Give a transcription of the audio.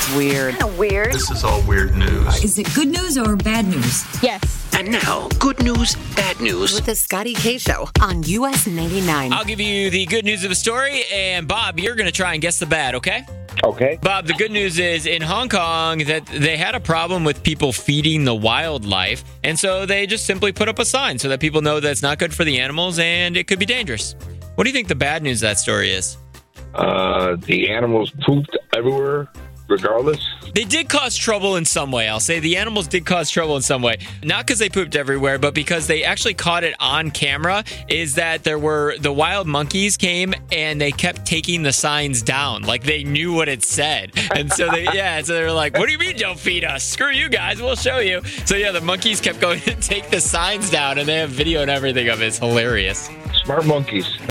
weird. Kind of weird. This is all weird news. Is it good news or bad news? Yes. And now, good news, bad news. With the Scotty K Show on US 99. I'll give you the good news of the story, and Bob, you're going to try and guess the bad, okay? Okay. Bob, the good news is in Hong Kong that they had a problem with people feeding the wildlife, and so they just simply put up a sign so that people know that it's not good for the animals and it could be dangerous. What do you think the bad news of that story is? The animals pooped everywhere, regardless. They did cause trouble in some way. I'll say the animals did cause trouble in some way. Not because they pooped everywhere, but because they actually caught it on camera. Is that there were the wild monkeys came and they kept taking the signs down. Like they knew what it said. And so they were like, what do you mean don't feed us? Screw you guys, we'll show you. So yeah, the monkeys kept going to take the signs down and they have video and everything of it. It's hilarious. Smart monkeys.